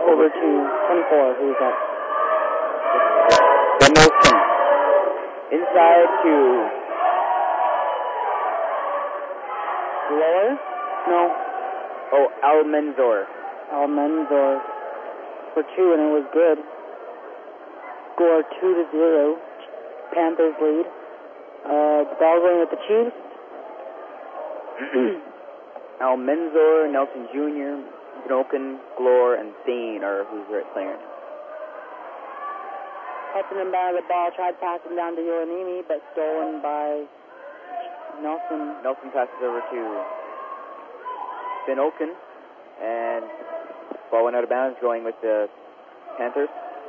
over to 24. Who's that? The Nelson. Inside to Lower? No. Oh, Almanzor. Almanzor for 2, and it was good. Score 2-0. Panthers lead. The ball going with the Chiefs. Almanzor, Nelson Jr., Broken, Glore, and Thane are who's playing right now. Hudson inbounded the ball, tried passing down to Yoanimi, but stolen by Nelson. Nelson passes over to Ben Oken, and ball went out of bounds, going with the Panthers.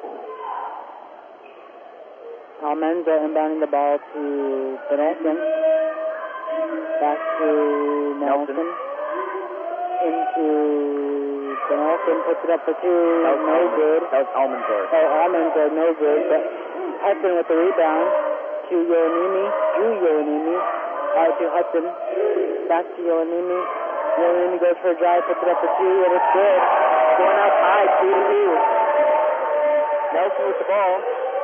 Almanza inbounding the ball to Ben Oken. Back to Nelson. Into Ben Oken, puts it up for 2, no good. That was Almanzor. Oh, Almanzor, no good, but Hudson with the rebound to Yoanimi, to Hudson, back to Yoanimi. Yoanimi goes for a drive, puts it up for 2, and it's good. Going out high, 2-2. Nelson with the ball.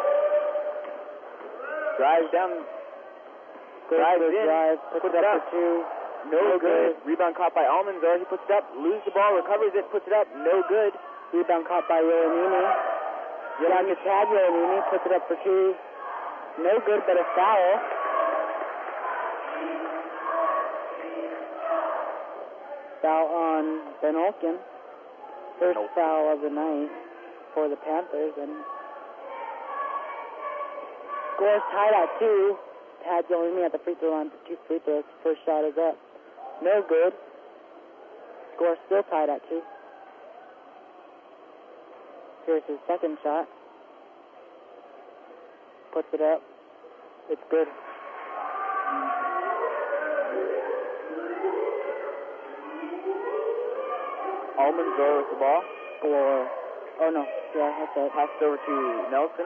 Drives down. Drives in. Puts it up for 2. No good. Rebound caught by Almanzor. He puts it up, loses the ball, recovers it, puts it up. No good. Rebound caught by Yoanimi. Down to Tad Yoanimi, puts it up for 2. No good, but a foul. Foul on Ben Olken. First foul of the night for the Panthers, and score's tied at 2. Tad Yoanimi at the free throw line for 2 free throws. First shot is up. No good. Score still tied at 2. Here's his second shot. Puts it up. It's good. Almanzor with the ball. Score. Oh no. Yeah, that's it. Passed over to Nelson.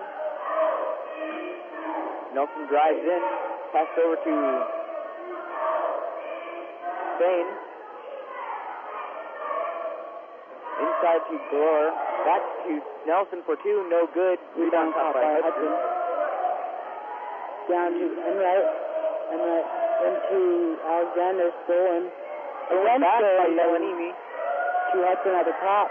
Nelson drives in. Passed over to Spain. Inside to Glore. Back to Nelson for 2. No good. Rebound caught by Hudson. Down to Enright. Enright into Alexander. Stolen. Again back by Yoanimi. To Hudson at the top.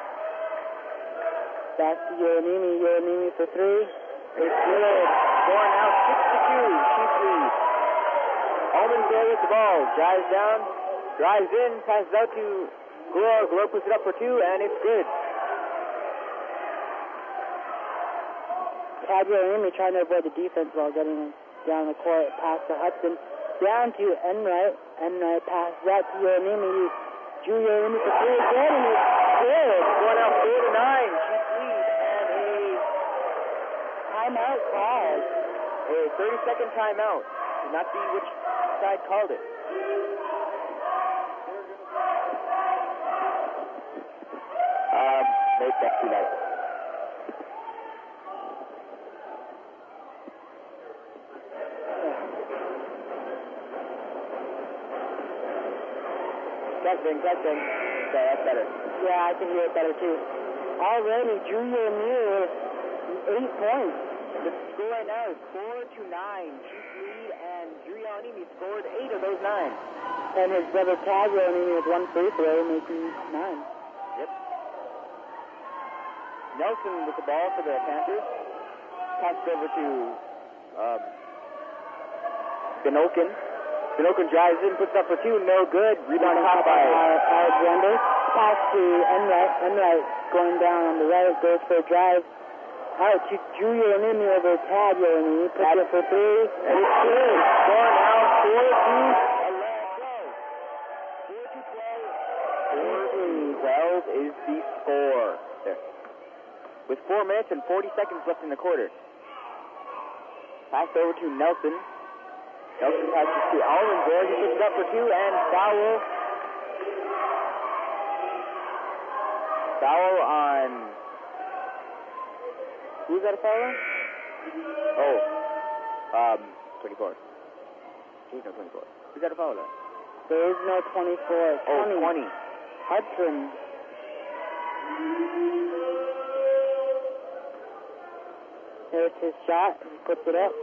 Back to Yoanimi. Yoanimi for 3. It's good. Score now 6-2. Chiefs lead. Almanzor with the ball. Drives down. Drives in. Passes out to Glore. Glore puts it up for 2, and it's good. Tad Yoanimi trying to avoid the defense while getting down the court. Pass to Hudson. Down to Enright. Enright passes out to Yoanimi. Drew Yoanimi for 3 again, and it's good. Score now 4-9. Chiefs lead, and a timeout called. A 30-second timeout. Did not see which side called it. Make that too late. Catching. Okay, that's better. Yeah, I can hear it better too. Already, Drew Yoanimi with 8 points. The score right now is 4-9. Chiefs lead, and Drew Yoanimi scored 8 of those 9. And his brother Tad Yoanimi with 1 free throw, making 9. Yep. Nelson with the ball for the Panthers. Passed over to Ben Oken. Ben Oken drives in, puts up for 2, no good. Rebound caught by Alexander. Pass to Enright. Enright going down on the right, goes for a drive. Out to Drew Yoanimi over Tad Yoanimi. Puts it for 3. And it's good. Score now 4-2 is the score. There. With 4 minutes and 40 seconds left in the quarter. Passed over to Nelson. Nelson passes to Almanzor. He puts it up for 2, and foul. Foul on... Who's that a foul on? Oh, 24. There's no 24. Who's that a foul on? There is no 24. 20. Oh, 20. Hudson. There's his shot. He puts it up.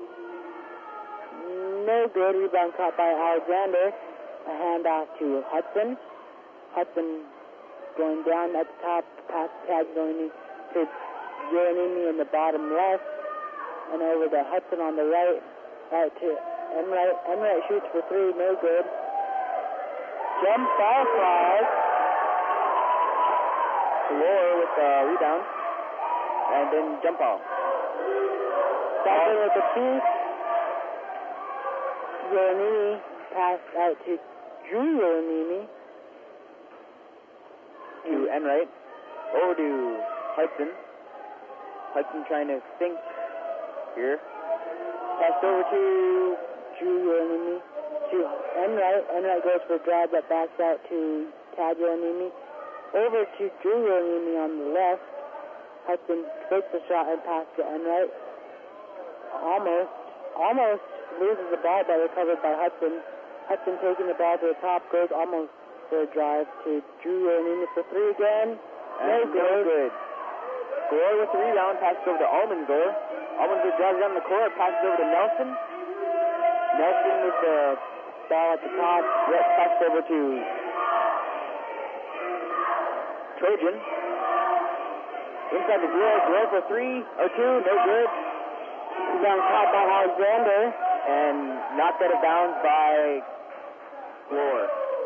No good. Rebound caught by Alexander. A handoff to Hudson. Hudson going down at the top. Pass tag going to Giannini in the bottom left. And over to Hudson on the right. Right to Enright. Enright shoots for three. No good. Jump ball flies. Lower with the rebound. And then jump ball. Starting with the two. Giannini passed out to Drew Giannini. To Enright. Over to Hudson. Hudson trying to think here. Passed over to Drew Giannini. To Enright. Enright goes for a drive that backs out to Tad Giannini. Over to Drew Giannini on the left. Hudson takes the shot and passes to Enright. Almost loses the ball, but recovered by Hudson. Hudson taking the ball to the top, goes almost for a drive to Drew Giannini for three again. No good. Gore with the rebound, passes over to Almanzor. Almanzor drives down the court, passes over to Nelson. Nelson with the ball at the top, passes over to Trojan. Inside the Gore for three, or two, no good. Rebound caught by Alexander. And knocked out of bounds by Gore.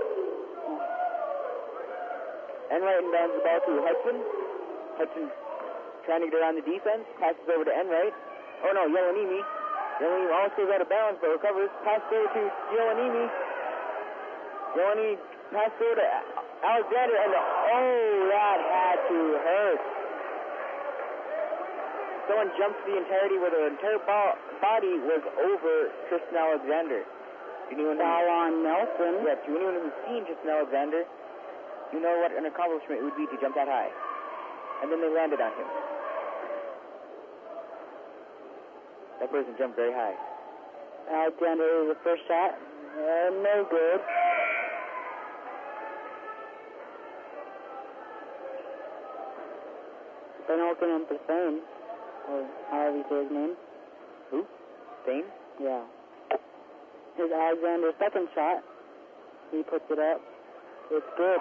Enright inbounds the ball to Hudson. Hudson trying to get around the defense, passes over to Enright. Oh no, Yelanimi. Yelanimi almost goes out of bounds, but recovers. Passes over to Yelanimi. Yelanimi passes over to Alexander, and that had to hurt. Someone jumped the entirety where the entire body was over Tristan Alexander. Foul on Nelson. Yeah, to anyone who's seen Tristan Alexander, you know what an accomplishment it would be to jump that high. And then they landed on him. That person jumped very high. Alexander with the first shot. No good. Van Olken and Thane, or however you say his name. Who? Thane? Yeah. Here's Alexander's second shot. He puts it up. It's good.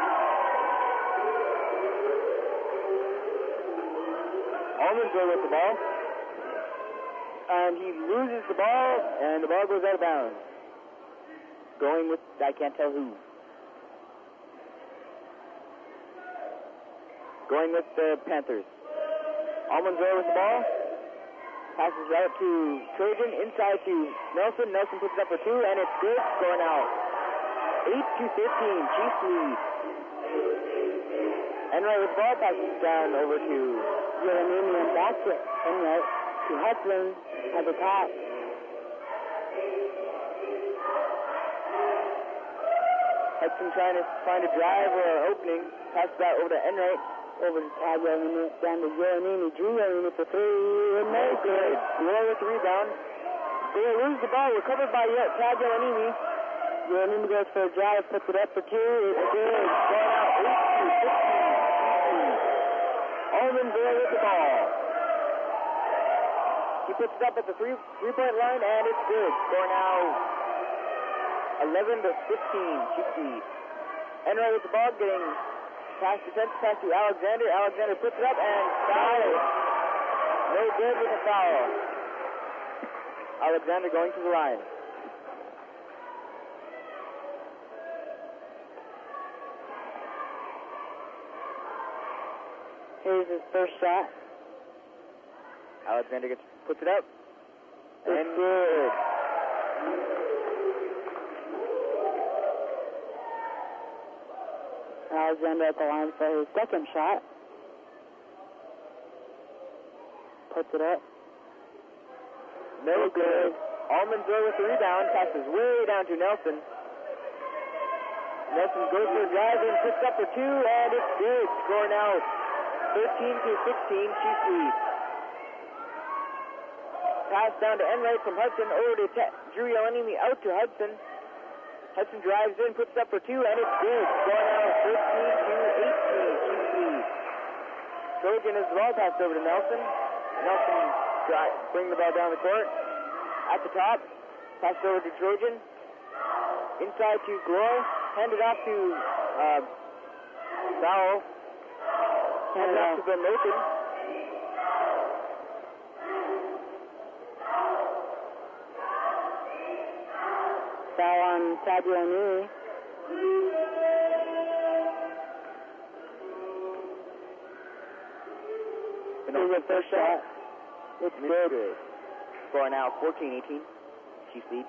Almanzor with the ball. And he loses the ball, and the ball goes out of bounds. Going with, I can't tell who. Going with the Panthers. Almanzor with the ball. Passes right to Trojan, inside to Nelson. Nelson puts it up for two, and it's good. Going out. 8-15, Chiefs lead. Enright with the ball, passes down over to Giannini and back to Enright. To Hudson at the top. Hudson trying to find a drive or an opening. Passes that over to Enright. Over to Tad Giannini, down to Giannini. Drew Giannini for three. No good. Gore with the rebound. They lose the ball. Recovered by Tad Giannini. Giannini goes for a drive, puts it up for two. It's good. Going out 8-16. Almanzor with the ball. He puts it up at the three-point line, and it's good. Going out 11-15. Chiefs lead. Enright with the ball, getting past defense, pass to Alexander. Alexander puts it up and foul. No good with a foul. Alexander going to the line. Here's his first shot. Alexander puts it up. It's good. Alexander at the line for his second shot. Puts it up. No good. Almanzor with the rebound. Passes way down to Nelson. Nelson goes for a drive and puts up for two, and it's good. Score now 13-16. Chiefs lead. Pass down to Enright from Hudson over to Drew Yelanimi out to Hudson. Hudson drives in, puts up for two, and it's good. Score now 13-18. Chiefs lead. Trojan is the ball passed over to Nelson. Nelson bring the ball down the court. At the top, pass it over to Trojan. Inside to Glory. Hand it off to Foul. Hand it off to Ben Nathan. Foul on Tabby O'Neary. The first shot. It's good. Score now 14-18. Chiefs lead.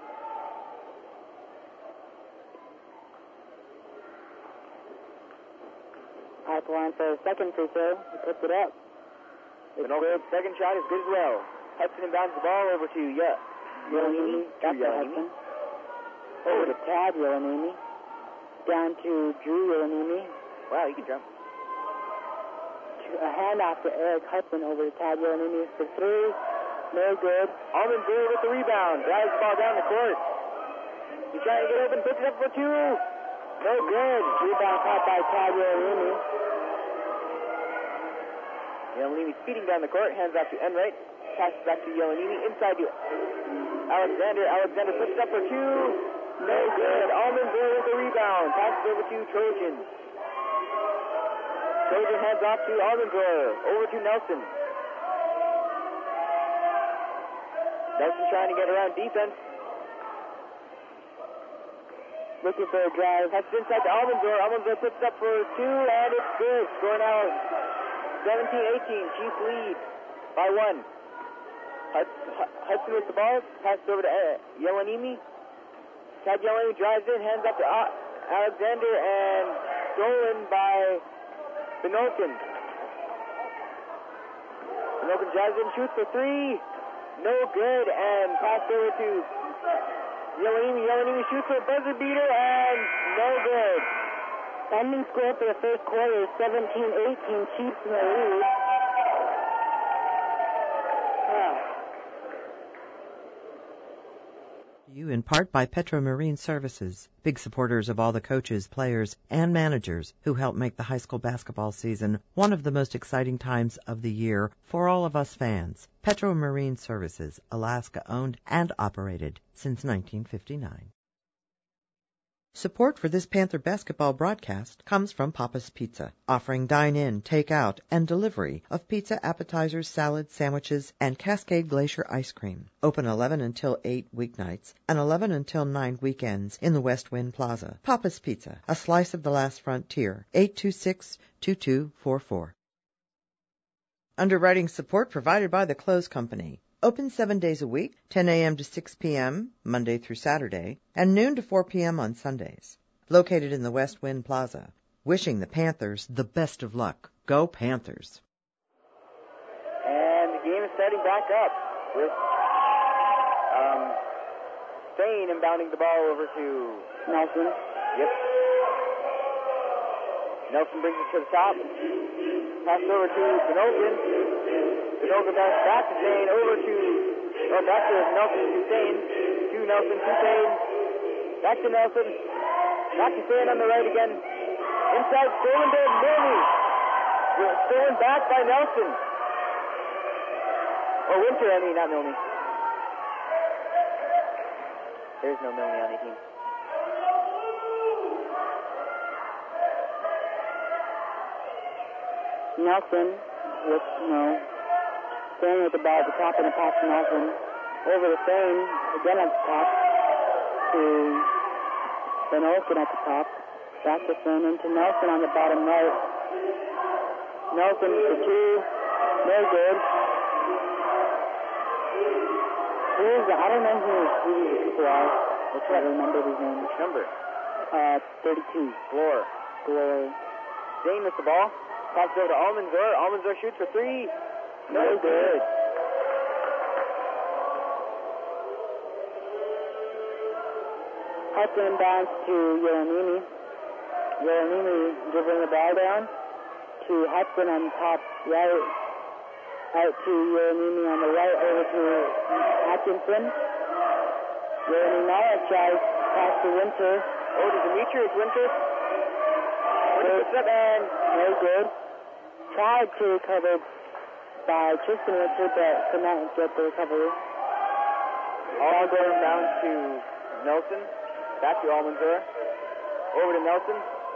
Pipeline for a second free throw. He puts it up. It's good. Second shot is good as well. Hudson inbounds the ball over to Yelanimi. That's Hudson. Over to Tad Yelanimi. Down to Drew Yelanimi. Wow, you can jump. A handoff to Eric Hudson over to Tad Yelanimi for three. No good. Almond Brewer with the rebound. Drives the ball down the court. He's trying to get open. Puts it up for two. No good. Rebound caught by Tad Yelanimi. Yelanimi speeding down the court. Hands off to Enright. Passes back to Yelanimi. Inside to Alexander. Alexander puts it up for two. No good. Almond Brewer with the rebound. Passes over to Trojans. Trojan hands off to Almond Brewer. Over to Nelson. Nelson trying to get around defense. Looking for a drive. That's inside to Almanzor. Almanzor puts it up for two, and it's good. Score now 17-18. Chiefs lead by one. Hudson with the ball. Passes over to Yelanimi. Tad Yelanimi drives in, hands up to Alexander, and stolen by Benolkin. Benolkin drives in, shoots for three. No good, and passed over to Yelanimi. Yelanimi shoots for a buzzer beater, and no good. Ending score for the first quarter is 17-18. Chiefs in the lead. You in part by Petro Marine Services, big supporters of all the coaches, players, and managers who help make the high school basketball season one of the most exciting times of the year for all of us fans. Petro Marine Services, Alaska owned and operated since 1959. Support for this Panther basketball broadcast comes from Papa's Pizza, offering dine-in, take-out, and delivery of pizza, appetizers, salads, sandwiches, and Cascade Glacier ice cream. Open 11 until 8 weeknights and 11 until 9 weekends in the West Wind Plaza. Papa's Pizza, a slice of the last frontier, 826-2244. Underwriting support provided by the Clothes Company. Open 7 days a week, 10 a.m. to 6 p.m., Monday through Saturday, and noon to 4 p.m. on Sundays. Located in the West Wind Plaza. Wishing the Panthers the best of luck. Go Panthers! And the game is starting back up with Spain inbounding the ball over to Nelson. Yep. Nelson brings it to the top. Pass over to Benolkin. Benolkin back to Spain, back to Nelson to Spain. To Nelson to Spain. Back to Nelson. Back to Spain on the right again. Inside, stolen to Milne. Stolen back by Nelson. Or Winter, not Milne. There's no Milne on the team. Nelson with Spain with the ball at the top and a pass to Nelson. Over to Spain, again at the top to Benolkin at the top. Back to Spain into Nelson on the bottom right. Nelson for two. No good. I don't know who these people are. I can't remember his name. Which number? 32. Glory. Zane with the ball. Passes over to Almanzor. Almanzor shoots for three. No good. Hudson inbounds to Yelanimi. Yelanimi dribbling the ball down to Hudson on top right. Out to Yelanimi on the right over to Atkinson. Yelanimi now tries pass to Winter. Over to Demetrius Winter. Winter puts up and no good. Tried to recover by Tristan Winter, but could not get the recovery. Almanzor down to Nelson. Back to Almanzor. Over to Nelson.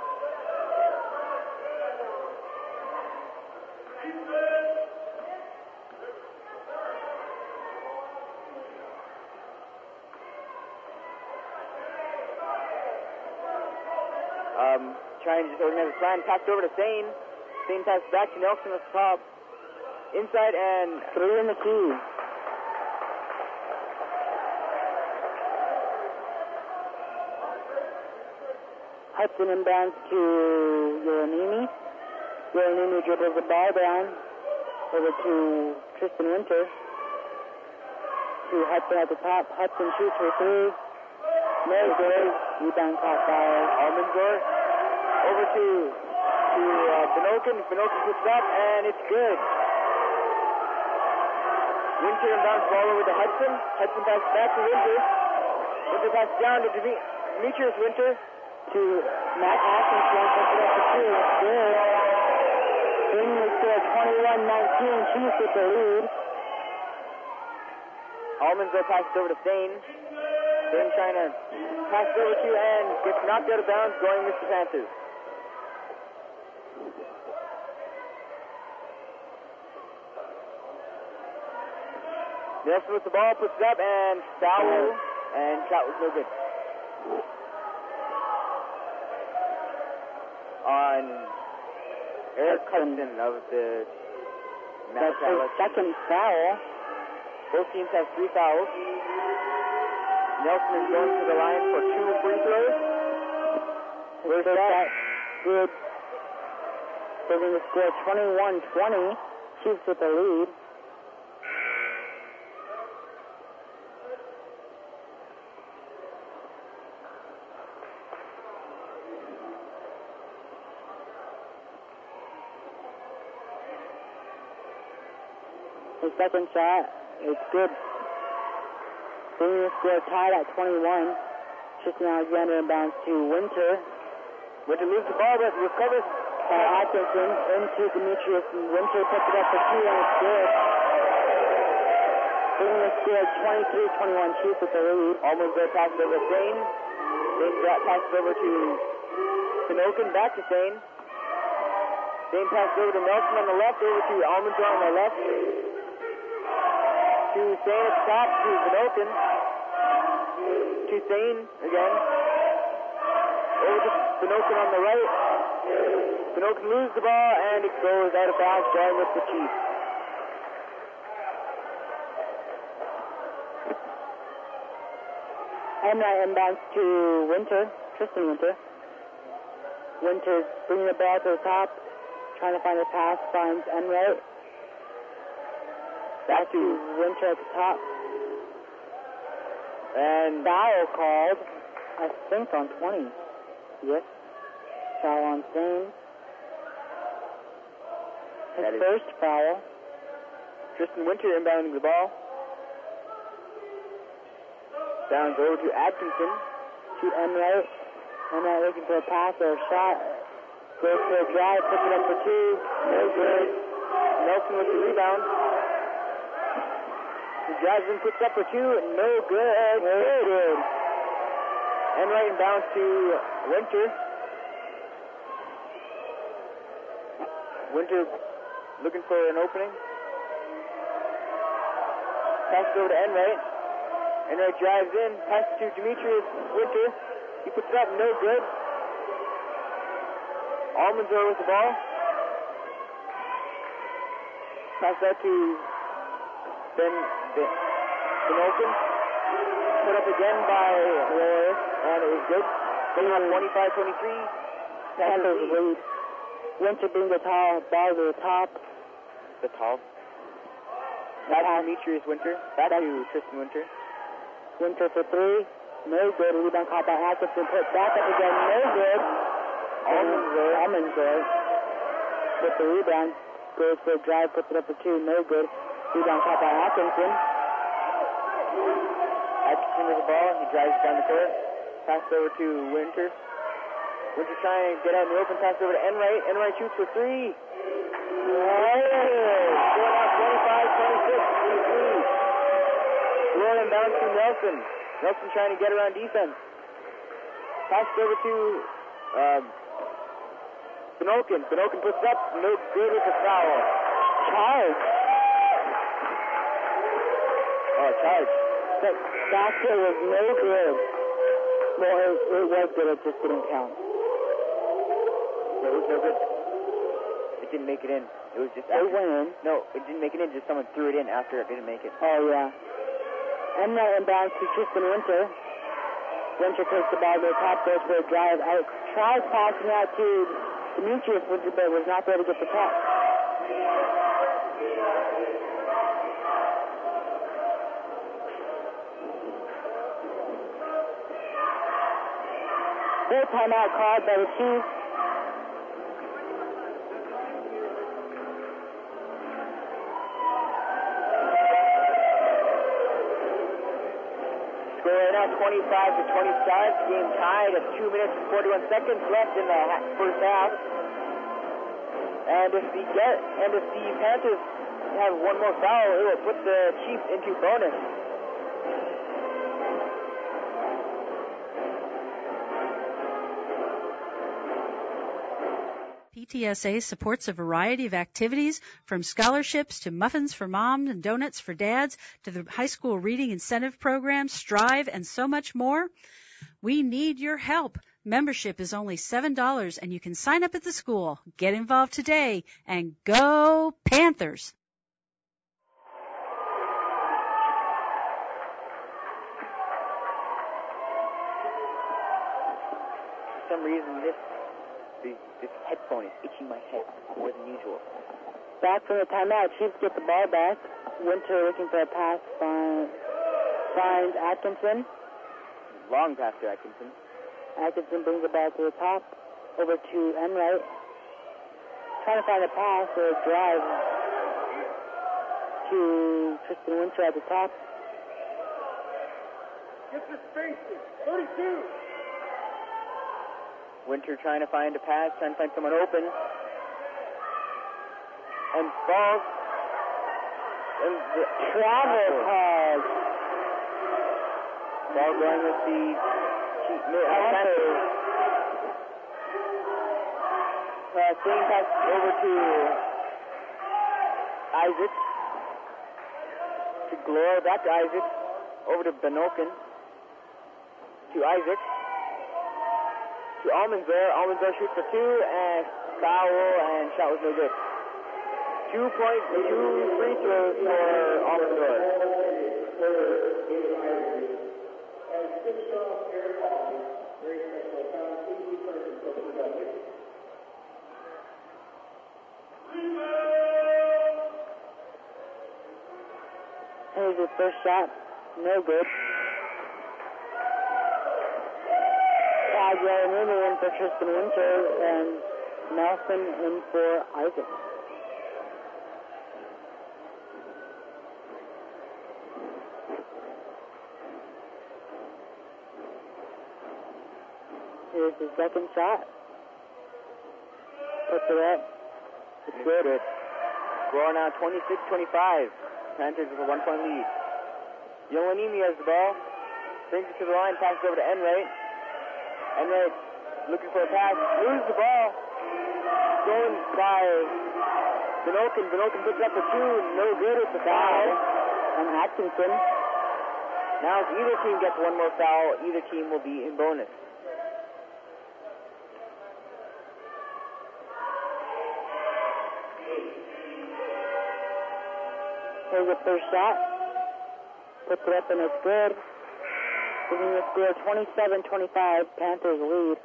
Trying to just organize a plan. Passed over to Sane. Sane passes back to Nelson at the top. Inside and 3 in the key. Hudson inbounds to Yoranimi. Yoranimi dribbles the ball down over to Tristan Winter. To Hudson at the top. Hudson shoots for 3. No good. Rebound caught by Almanzor. Over to Benokin. Benokin puts up, and it's good. Winter inbounds ball over to Hudson. Hudson passes back to Winter. Winter passes down to Demetrius Winter. To Matt Atkinson. Puts it up for 2. It's good. Bringing the score 21-19. Chiefs with the lead. Almanzor passes over to Sane. Sane trying to pass it over to and gets knocked out of bounds, going Mr. Panthers. Nelson with the ball, puts it up, and foul, and shot was no good. On Eric Hudson of the That's his second foul. Both teams have 3 fouls. Nelson is going to the line for 2 free throws. First shot, good. Bringing the score 21-20. Chiefs with the lead. His second shot, it's good. Bringing the score tied at 21. Tristan Alexander inbounds to Winter. Winter loses the ball, but recovers. Atkinson into Demetrius. Winter puts it up for 2, and it's good. Bringing the score 23-21. Chiefs with the lead. Almost there, passes over to Sane. Sane passes over to Pinokin, back to Sane. Sane passes over to Nelson on the left, over to Almanzor on the left. To Sane at the top, to Pinokin. To Sane again. Over to Pinokin on the right. Pinokin loses the ball, and it goes out of bounds, going with the Chiefs. Enright inbounds to Winter, Tristan Winter. Winter's bringing the ball to the top, trying to find a pass, finds Enright. Back to Winter at the top. And foul called, I think, on 20. Yes. Foul on Sane. His first foul. Tristan Winter inbounding the ball. Downs over to Atkinson. To Enright. Enright looking for a pass or a shot. Goes for a drive, puts it up for 2. No good. Nelson with the rebound. He drives in, puts up for 2. No good. No good. Enright inbounds to Winter. Winter looking for an opening. Pass over to Enright. Enright drives in, passes to Demetrius Winter. He puts it up, no good. Almanzor with the ball. Pass out to Benokin. Put up again by Roy, and it was good. Going on 25-23. Panthers lead. Winter brings the ball to the top. The top. Back to Demetrius Winter. Back to Tristan Winter. Winter for 3. No good. Rebound caught by Atkinson. Put back up again. No good. Almanzor with the rebound. Goes for a drive. Puts it up for 2. No good. Rebound caught by Atkinson. Atkinson with the ball. He drives down the court. Pass over to Winter. Winter trying to get out in the open. Pass over to Enright. Enright shoots for 3. Oh, going out Nelson. Nelson trying to get around defense. Pass it over to Benokin. Benokin puts it up. No good with the foul. Charge. Oh, charge. That basket was no good. Well, it was good. It just didn't count. It was no good. It didn't make it in. It was just It went in. No, it didn't make it in. Just someone threw it in after it didn't make it. Oh, yeah. And now inbound to Tristan Winter. Winter takes the ball to the top, goes for a drive. I tried passing out to Demetrius Winter, but was not there to get the catch. Full timeout called by the Chiefs. Score now 25-25. Game tied at 2 minutes and 41 seconds left in the first half. And if the Panthers have one more foul, it will put the Chiefs into bonus. PTSA supports a variety of activities, from scholarships to muffins for moms and donuts for dads to the high school reading incentive program, Strive, and so much more. We need your help. Membership is only $7, and you can sign up at the school. Get involved today, and go Panthers! For some reason, this headphone is itching my head more than usual. Back from the timeout, Chiefs get the ball back. Winter looking for a pass, finds Atkinson. Long pass to Atkinson. Atkinson brings the ball to the top, over to Enright. Trying to find a pass or a drive to Tristan Winter at the top. Get the spacing. 32. Winter trying to find a pass, trying to find someone open. And falls. And the Travel pass. Ball going with the Panthers. Swing pass over to Isaac. To Glore, back to Isaac. Over to Benokin. To Isaac. To Almanzar. Almanzar shoots for two, and foul, and shot was no good. 2 free throws for Almanzar. Here's his first shot. No good. Tagliarini in for Tristan Winter and Nelson in for Isaac. Here's his second shot. Puts it up. It's good. Score now 26-25. Panthers with a 1-point lead. Yolanimi has the ball. Brings it to the line. Passes over to Enright. Enright looking for a pass. Loses the ball. Stolen by Benokin. Benokin puts up for two. No good. It's a foul. And Atkinson. Now if either team gets one more foul, either team will be in bonus. Here's the first shot. Puts it up and it's good. Bringing the score 27-25. Panthers lead.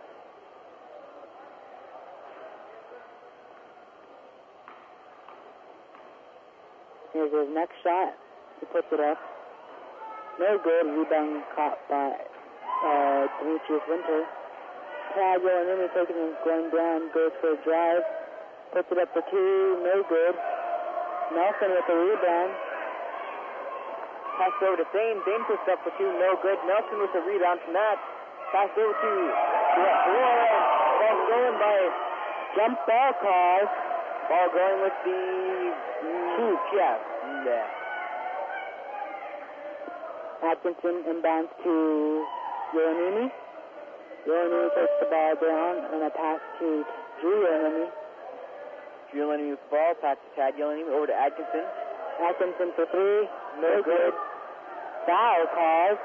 Here's his next shot. He puts it up. No good. Rebound caught by Demetrius Winter. Taggio and then taking him going down. Goes for a drive. Puts it up for two. No good. Nelson with the rebound. Pass over to Thane. Thane puts up for two. No good. Nelson with the rebound from that. Pass over to Glore. Ball stolen by Jump ball call. Ball going with the Chiefs. Yeah. Atkinson inbounds to Yoanini. Yoanini takes the ball down and a pass to Drew Yoanini. Drew Yoanini with the ball, pass to Tad Yoanini, over to Atkinson. Atkinson for three. No good. Foul called.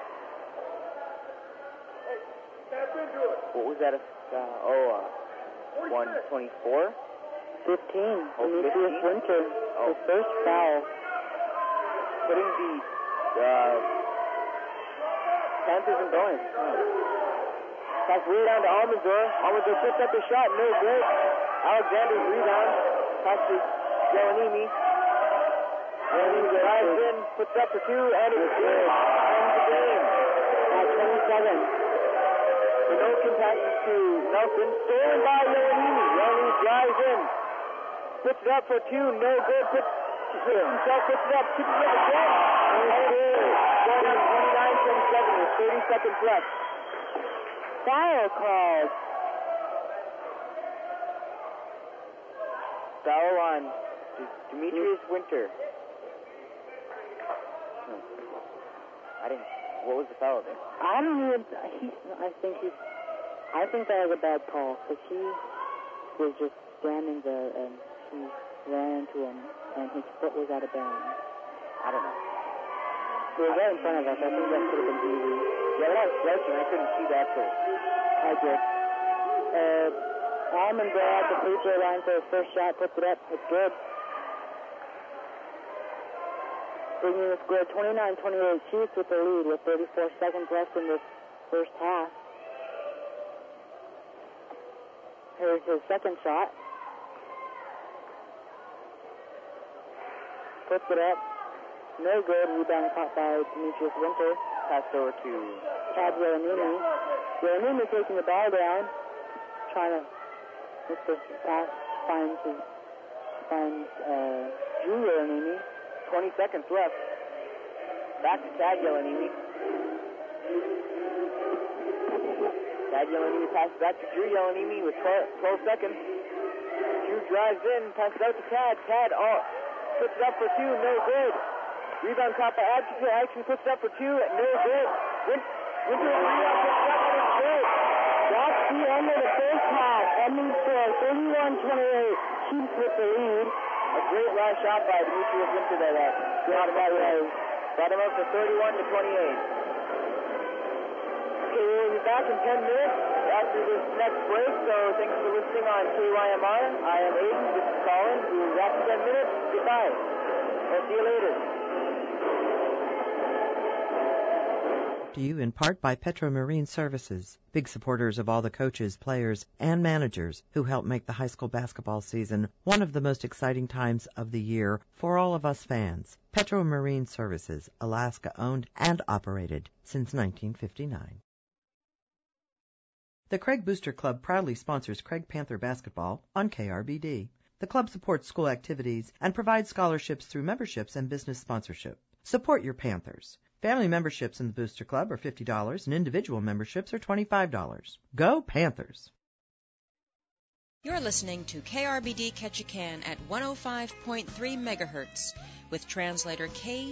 What was that? 124? 15. Oh, Demetrius 15? Winter. Oh. His first foul. Putting the Panthers in bonus. Pass way down to Almanzor. Almanzor puts up a shot, no good. Alexander's rebound. Pass to Yoanini. Yoanini drives in, puts up for two, and it's good. Ends the game. At 27. Minokin passes to Nelson. Stolen by Yoanini. Yoanini drives in. Puts it up for two, no good. Puts it up, keeps it up again. And it's good. Going on 29-27 with 30 seconds left. Foul called. Foul on Demetrius Winter. What was the foul there? I don't even. I think that was a bad call because he was just standing there and he ran into him and his foot was out of bounds. I don't know. He was right in front of us. I think that could have been easy. Yeah, when I was stretching, I couldn't see that first. I did. Almond at the free throw line for his first shot, puts it up. It's good. Bringing the score 29-28 Chiefs with the lead with 34 seconds left in this first half. Here's his second shot. Puts it up. No good. Rebound caught by Demetrius Winter. Passed over to Tad Yoanini. Yoanini taking the ball down. Trying to look for pass. Finds Drew Yoanini. 20 seconds left. Back to Tad Yoanini. Tad Yoanini passes back to Drew Yoanini with 12 seconds. Drew drives in, passes out to Tad. Tad puts it up for two, no good. Rebound caught by Atkinson. Atkinson puts it up for two, no good. Winter rebound puts it up and it's good. That's the end of the first half. Ending score 31-28. Chiefs with the lead. A great last shot by Demetrius Winter there. Brought him up for 31-28. Okay, we'll be back in 10 minutes after this next break, so thanks for listening on KYMR. I am Aiden, this is Colin. We will be back in 10 minutes. Goodbye. I'll see you later. To you in part by Petro Marine Services, big supporters of all the coaches, players, and managers who help make the high school basketball season one of the most exciting times of the year for all of us fans. Petro Marine Services, Alaska owned and operated since 1959. The Craig Booster Club proudly sponsors Craig Panther basketball on KRBD. The club supports school activities and provides scholarships through memberships and business sponsorship. Support your Panthers. Family memberships in the Booster Club are $50 and individual memberships are $25. Go Panthers! You're listening to KRBD Ketchikan at 105.3 megahertz with translator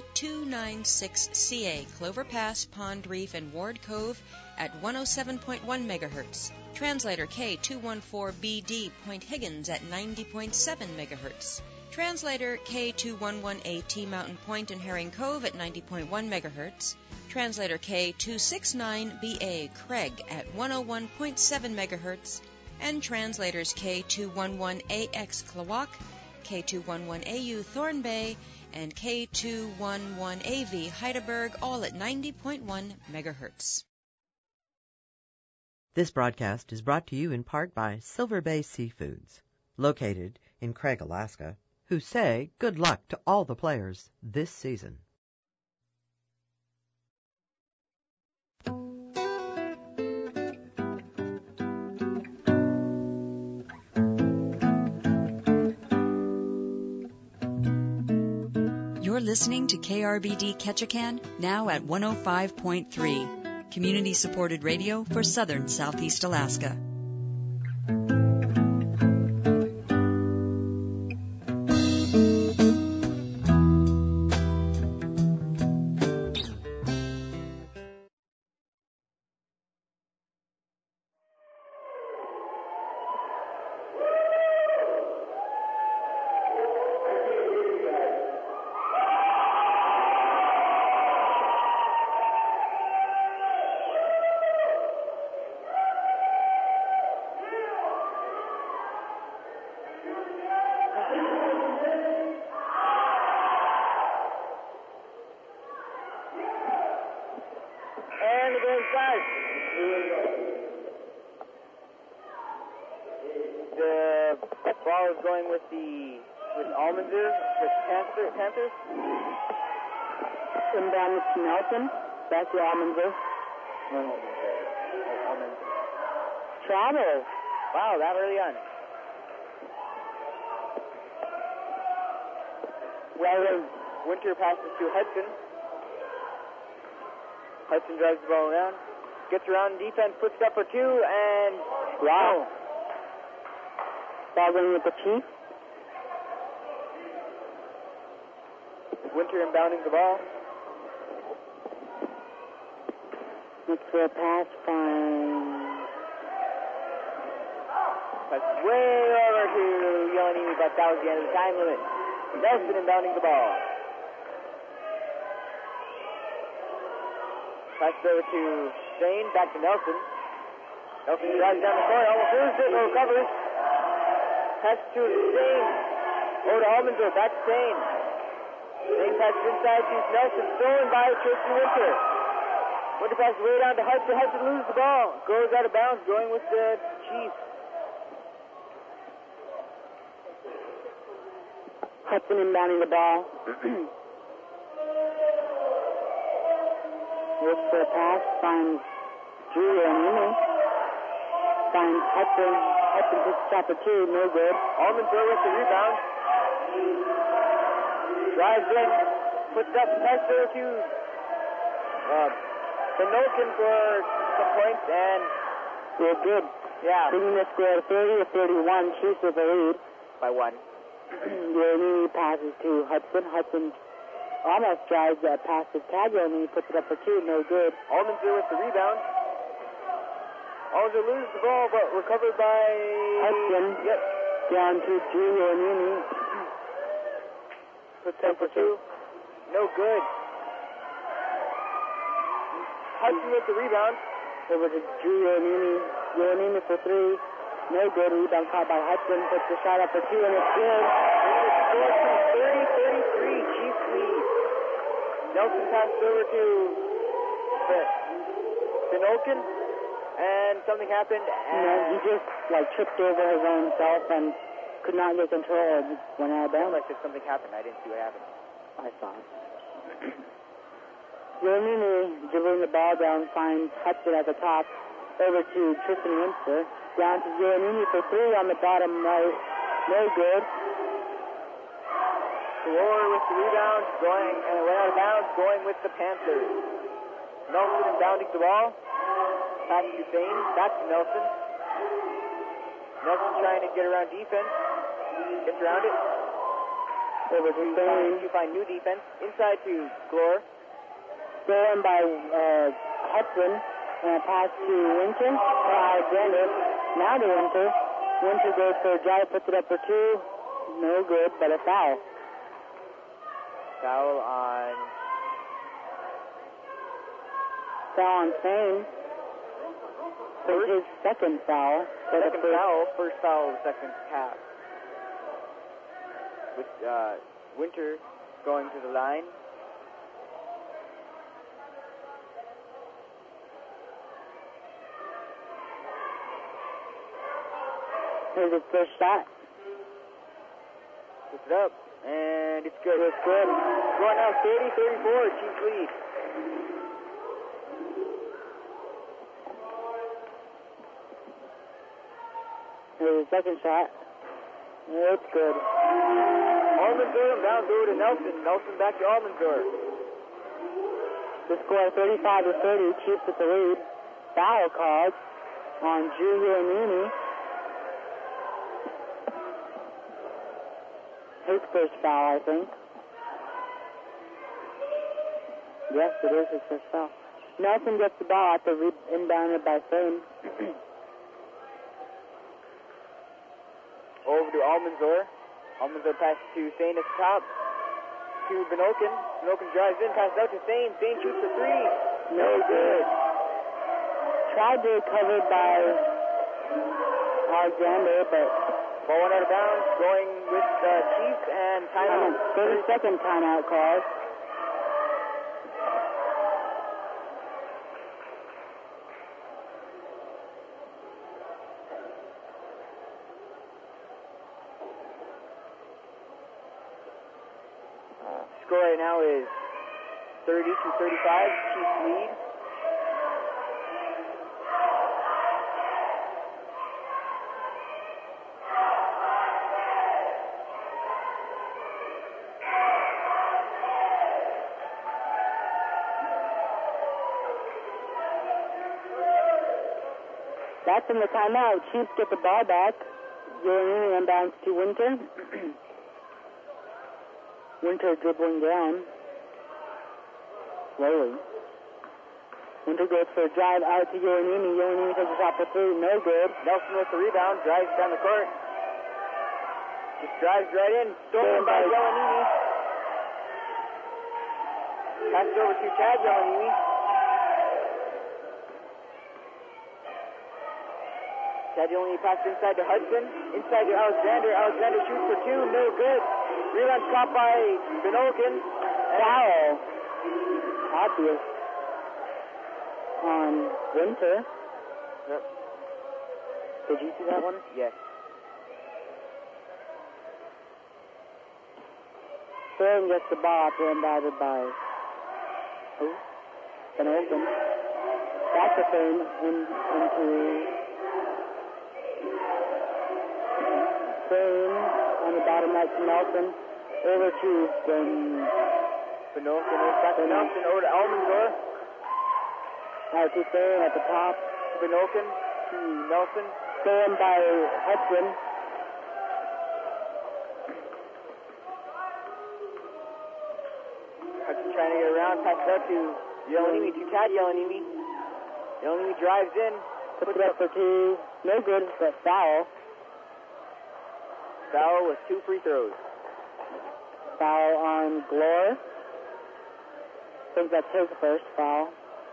K296CA Clover Pass, Pond Reef, and Ward Cove at 107.1 megahertz. Translator K214BD Point Higgins at 90.7 megahertz. Translator K211AT Mountain Point and Herring Cove at 90.1 MHz. Translator K269BA Craig at 101.7 MHz. And translators K211AX Klawock, K211AU Thorn Bay, and K211AV Heidelberg, all at 90.1 MHz. This broadcast is brought to you in part by Silver Bay Seafoods, located in Craig, Alaska, who say good luck to all the players this season. You're listening to KRBD Ketchikan, now at 105.3, community-supported radio for southern Southeast Alaska. going with Almanzer, with Panthers. Inbound to Nelson. Back to Almanzer. Almanzer. Travel. Wow, that early on. Well, Winter passes to Hudson. Hudson drives the ball around. Gets around defense, puts it up for 2, and wow. Ball going with the Chief. Winter inbounding the ball. Looks for a pass from... That's way over to Yelani, but that was the end of the time limit. Nelson inbounding the ball. Pass it over to Zane, back to Nelson. Nelson drives down the court, almost loses it, no recovery. Pass to Zane. Over to Almanzer, back to Zane. Zane passes inside to Nelson, stolen by Tracy Winter. Winter passes way down to Hudson. Hudson loses the ball. Goes out of bounds, going with the Chiefs. Hudson inbounding the ball. Looks for a pass, finds Julia and Amy. Finds Hudson. Hudson puts the shot for 2, no good. Almanzer with the rebound. Drives in, puts up, passes over to Pinocchio for some points, and we're good. Yeah. Bringing the score to 30 to 31, Chiefs with the lead. By 1. Yoni passes to Hudson. Hudson almost drives that pass to Taglioni, puts it up for 2, no good. Almanzer with the rebound. Almanzer loses the ball, but recovered by Hudson. Yep. Down to Julio Nini. Puts up for 2. No good. Hudson with the rebound. Over to Julio Nini. Nini for 3. No good. Rebound caught by Hudson. Puts the shot up for 2, and it's good. Score from 30-33. Chiefs lead. Nelson passes over to Pinocchio, and something happened. And he just tripped over his own self and could not get control and went out of bounds. Like something happened. I didn't see what happened. I saw it. Nini dribbling the ball down, finds Hudson at the top. Over to Tristan Winter. Down to Nini for 3 on the bottom right. No good. Galore with the rebound, going and went out of bounds, going with the Panthers. Nelson inbounding the ball. Pass to Zane, back to Nelson. Nelson trying to get around defense. Gets around it. Over to Zane. To find new defense. Inside to Glore. Stolen by Hudson. And a pass to Winter. Alexander. Now to Winter. Winter goes for a drive, puts it up for 2. No good, but a foul. Foul on Zane. For his second foul. Second foul. First foul of the second half. With Winter going to the line. Here's his first shot. Puts it up, and it's good. It's good. Score now 30-34, Chiefs lead. Here's his second shot. It's good. Almanzer bounce over to Nelson. Nelson back to Almanzer. The score 35-30, Chiefs with the lead. Foul called on Julio Nini. His first foul, I think. Yes, it is his first foul. Nelson gets the ball after inbounded by Zane. Over to Almanzer. Almanzer passes to Zane at the top. To Binokin. Binokin drives in, passes out to Zane. Zane shoots for 3. No good. Tried to recover by Alexander, but ball went out of bounds, going with the Chiefs, and timeout. 30-second timeout called. Score right now is 30-35. Chiefs lead. That's in the timeout. Chiefs get the ball back. Yolanini inbounds to Winter. Winter dribbling down. Slowly. Winter goes for a drive out to Yolanini. Yolanini takes a shot for three. No good. Nelson with the rebound. Drives down the court. Just drives right in. Stolen by Yolanini. Passed over to Chad Yolanini. Chad Yolanini passed inside to Hudson. Inside to Alexander. Alexander shoots for two. No good. Rebound caught by Benolkin. Foul. Obvious. On Winter. Yep. Did you see that one? Yes. Sterling gets the ball after inbounded by Benolkin. That's a thing into Sterling on the bottom right to Nelson. Over to Benolkin is back to Nelson. Over to Almanzor. Out to Sterling at the top. Benolkin to Nelson. Sterling by Hudson. Hudson trying to get around. Passes out to Yolanini, to Tad Yolanini. Yolanini drives in. Puts it up for two. No good, but foul. Foul with 2 free throws. Foul on Glore. I think that's his first foul.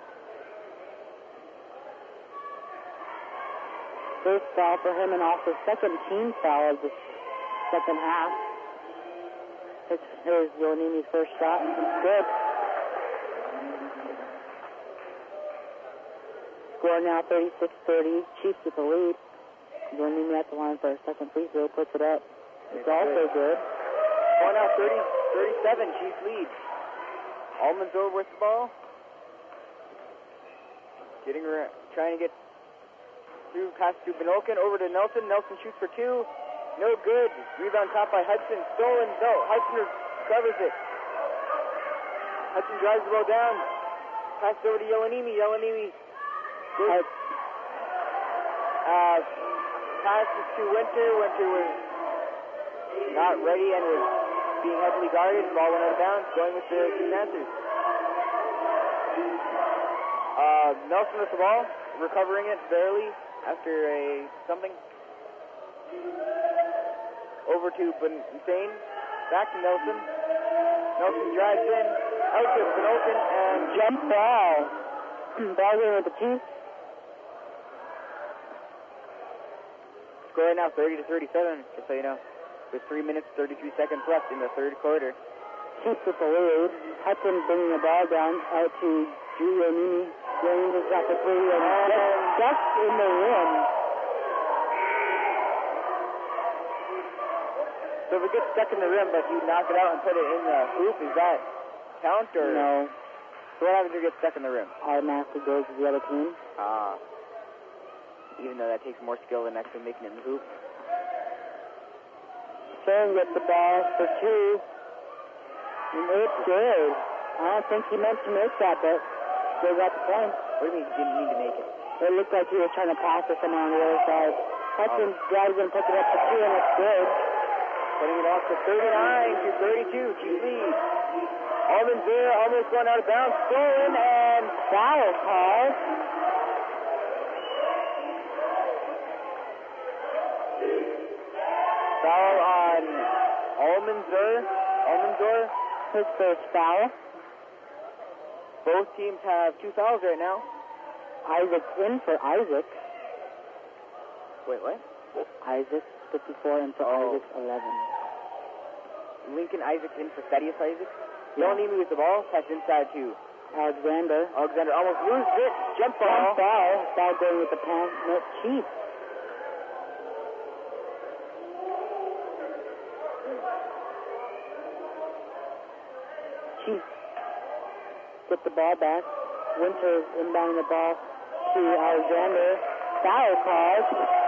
First foul for him and also second team foul of the second half. Here's Yolanini's first shot. Good. Score now 36-30. Chiefs with the lead. Yolanini at the line for a second free throw. Puts it up. It's also good. Score now 30-37. Chiefs lead. Almanzor with the ball. Getting around, trying to get through, pass to Benolkin, over to Nelson. Nelson shoots for two. No good. Rebound caught by Hudson. Stolen. No. Hudson recovers it. Hudson drives the ball down. Pass over to Yolanini. Yolanini goes. Passes to Winter. Winter was not ready and was being heavily guarded. The ball went out of bounds. Going with the Panthers. Nelson with the ball. Recovering it barely after a something. Over to Insane. Back to Nelson. Nelson drives in. Out to Benolkin and Jump ball. Ball in with the Chiefs. Score now 30-37, just so you know. With 3 minutes, 33 seconds left in the third quarter. Chiefs with the lead. Hudson bringing the ball down out to Yolanini. Yolanini got the three and just in the rim. So if it gets stuck in the rim, but you knock it out and put it in the hoop, is that count or? No. So what happens if it gets stuck in the rim? Automatically goes to the other team. Even though that takes more skill than actually making it in the hoop. Sterling gets the ball for two. And it's good. I don't think he meant to make that, but still got the point. What do you mean he didn't mean to make it? It looked like he was trying to pass to someone on the other side. Hudson drives and puts it up for two, and it's good. Putting it off to 39-32. Chiefs lead. Almonds there, almost going out of bounds. Stolen and foul call. Foul on Almanzor. His first foul. Both teams have 2 fouls right now. Isaac's in for Isaac. Wait, what? Isaac 54 in for Isaac's 11. Lincoln Isaac in for Thaddeus Isaac. Yolanini with the ball. Pass inside to Alexander. Alexander almost loses it. Jump ball. Foul going with the pass. No, Chiefs. Chief get the ball back. Winter inbounding the ball to Alexander. Foul called.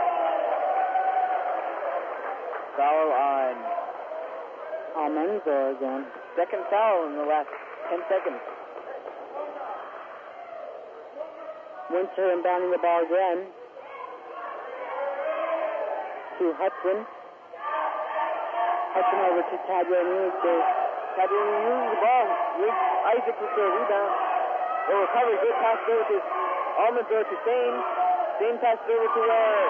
Foul on Almanzor again. second foul in the last 10 seconds. Winter inbounding the ball again to Hudson. Hudson over to Tagliani. Tagliani uses the ball. Isaac with the rebound. They recover. Good pass over to Almanzor to Sane. Sane passes over to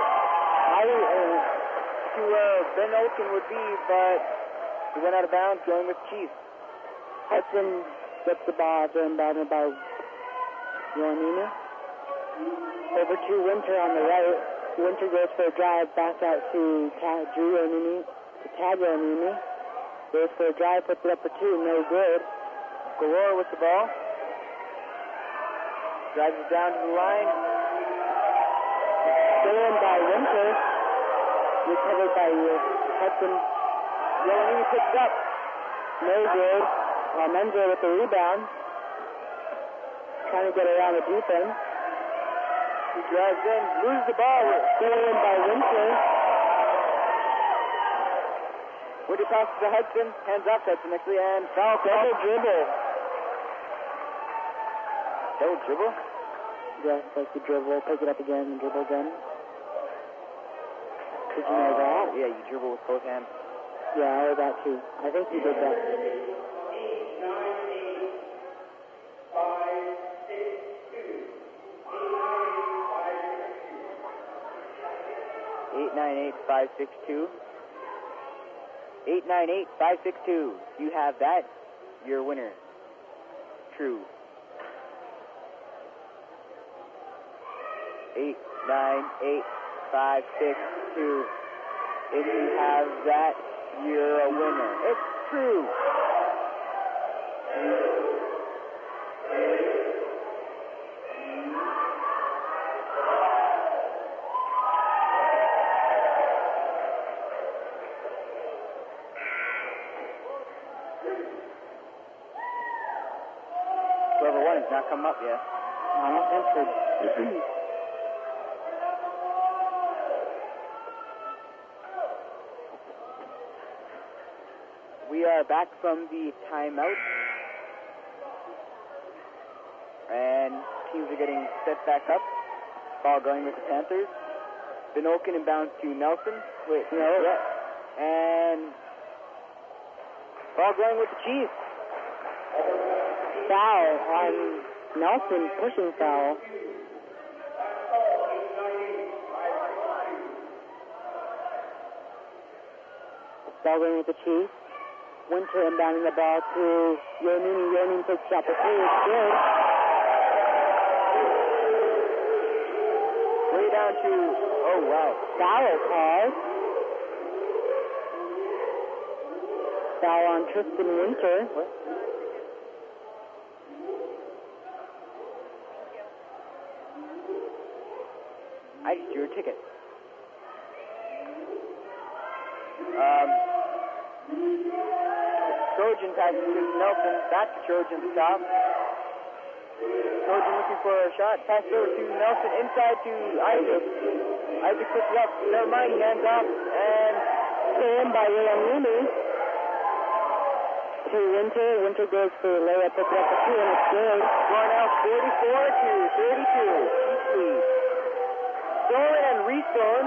where Ben Olsen would be, but he went out of bounds going with Chief. Hudson gets the ball after inbounded by Ionini. Over to Winter on the right. Winter goes for a drive back out to Tagliani. Goes for a drive, puts it up for two, no good. Galore with the ball. Drives it down to the line. Stolen by Winter. Recovered by Hudson. Ionini picks up. No good. Menzo with the rebound. Trying to get around the defense. He drives in, loses the ball. Stolen by Winter. Winter passes to Hudson. Hands off Hudson actually, and foul call. Double dribble. Double dribble? Yes, like the dribble. Pick it up again and dribble again. Did you know that? Yeah, you dribble with both hands. Yeah, I heard that too. I think you did that. 898-562. 898-562. You have that. You're a winner. True. 898-562. If you have that, you're a winner. It's true. Whoever won has not come up yet. I don't think so. We are back from the timeout. And teams are getting set back up. Ball going with the Panthers. Benoken inbounds to Nelson. Wait, no. Yeah. And ball going with the Chiefs. Foul on Nelson, pushing foul. Ball going with the Chiefs. Winter inbounding the ball to Ionini. Ionini takes shot for three. It's good. Way down to, oh wow. Foul called. Foul on Tristan Winter. What? I just drew a ticket. Trojan passes to Nelson. Back to Trojan at the top. Trojan looking for a shot. Pass over to Nelson. Inside to Isaac. Isaac puts it up. Never mind. Hands off. And Stolen by Ionini. To Winter. Winter goes for a layup. Puts it up for two, and it's good. score now 44-32. Chiefs lead. Stolen and restolen.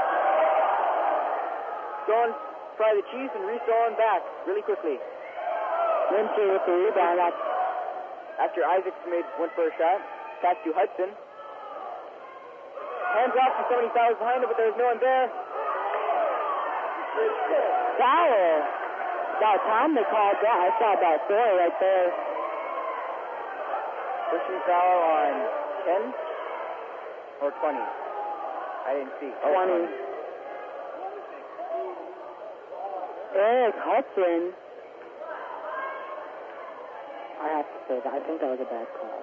Stolen by the Chiefs and restolen back really quickly. Winter with the rebound. After Isaacs went for a shot. Pass to Hudson. Hands off to somebody fouls behind him, but there's no one there. Foul. About time they called that. I saw about four right there. Pushing foul on 10 or 20? I didn't see. 20. Eric Hudson. I have to say that. I think that was a bad call.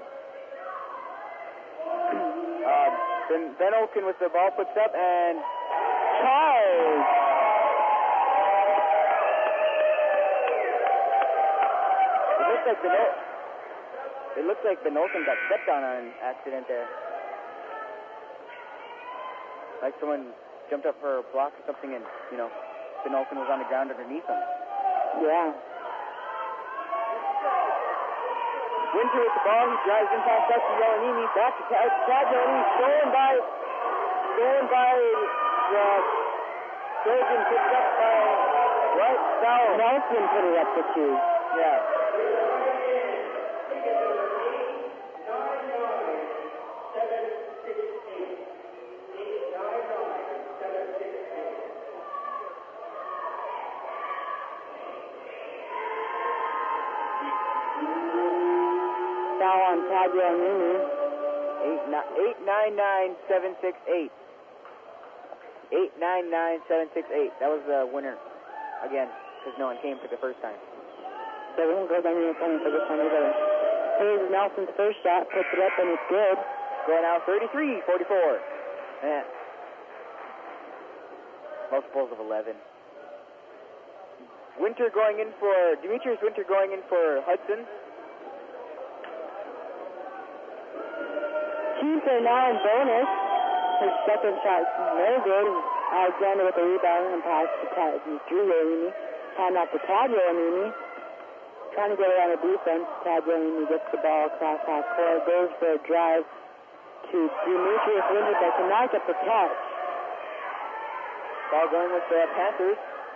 Ben Olken with the ball puts up and Charles. It It looks like Benolson got stepped on an accident there. Like someone jumped up for a block or something and, Benolson was on the ground underneath him. Yeah. Winter with the ball. He drives in past Dusty Yelanini. Back to Chad Yelanini. Stolen by the Trojan. Picked up by Foul. Nelson put it up to 2. Yeah. Foul on Chad Yelanini. 899-768. 899-768. That was the winner again, because no one came for the first time. So we won't go down here coming for this one either. Here's Nelson's first shot, puts it up, and it's good. Going out 33-44. Man. Multiples of 11. Demetrius Winter going in for Hudson. Chiefs are now in bonus. His second shot is no good. Alexander with a rebound and pass to Drew Yelanini. Time out to Tad Yelanini. Trying to get around the defense. Tad Yelanini gets the ball across half court. Goes for a drive to Demetrius Winter, but cannot get the catch. Ball going with the Panthers.